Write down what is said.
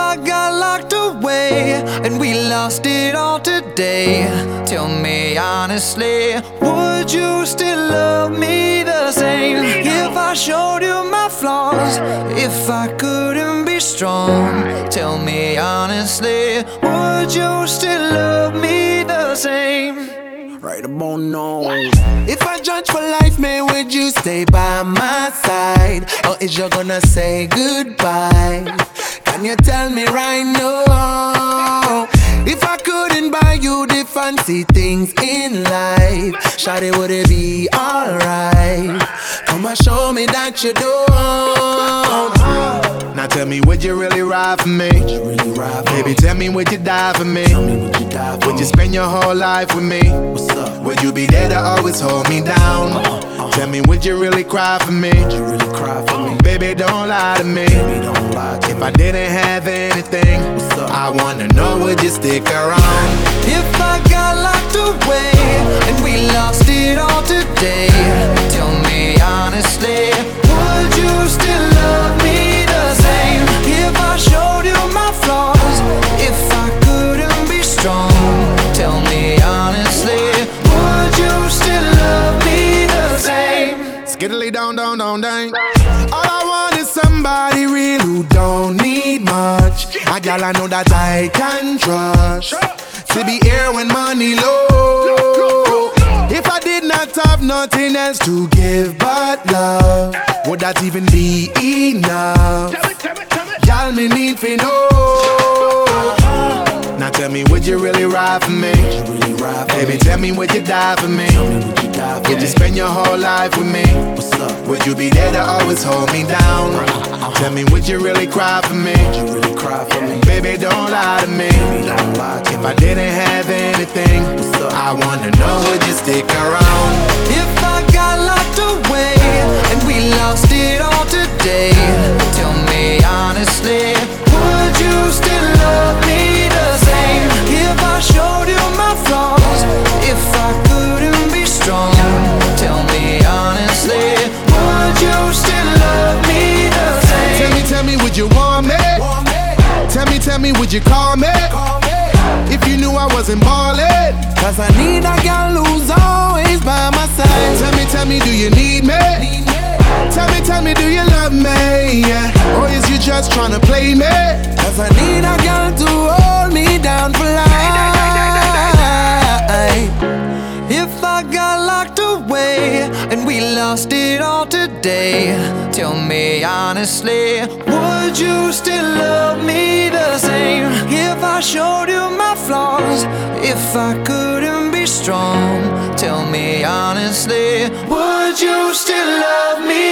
I got locked away and we lost it all today, tell me honestly, would you still love me the same? If I showed you my flaws, if I couldn't be strong, tell me honestly, would you still love me the same? Right about now. If I judge for life, man, would you stay by my side? Or is you gonna say goodbye? Can you tell me right now? If I couldn't buy you the fancy things in life, shawty, would it be alright? Come and show me that you don't. Now tell me, would you really ride for me? Baby, tell me, would you die for me? Would you spend your whole life with me? Would you be there to always hold me down? Tell me, would you really cry for me? Baby, don't lie to me. If I didn't have anything, I wanna know, would you stick around? If I got locked away and we lost it all today, tell me honestly, would you still love me the same? If I showed you my flaws, if I couldn't be strong, tell me honestly, would you still love me the same? Skiddly down, down, down, down. All I want is somebody real who don't need much. A gal I know that I can trust, to be here when money low. If I did not have nothing else to give but love, would that even be enough? Y'all me need to know. Now tell me, would you really ride for me? Baby, tell me, would you die for me? Would you spend your whole life with me? Would you be there to always hold me down? Tell me, would you really cry for me? Baby, don't lie to me. If I didn't have anything, I wanna know, would you stick around? If I got locked away and we lost it all today, tell me honestly, would you still love me the same? If I showed you my flaws, if I couldn't be strong, tell me honestly, would you still love me the same? Tell me, would you want me? Tell me, would you call me? If you knew I wasn't ballin', cause I need a girl who's always by my side. Tell me, do you need me? Tell me, do you love me? Yeah. Or is you just tryna play me? Cause I need a girl to hold me down for life. If I got locked away and we lost it all today, tell me honestly, would you still love me the same? If I showed you my flaws, if I couldn't be strong, tell me honestly, would you still love me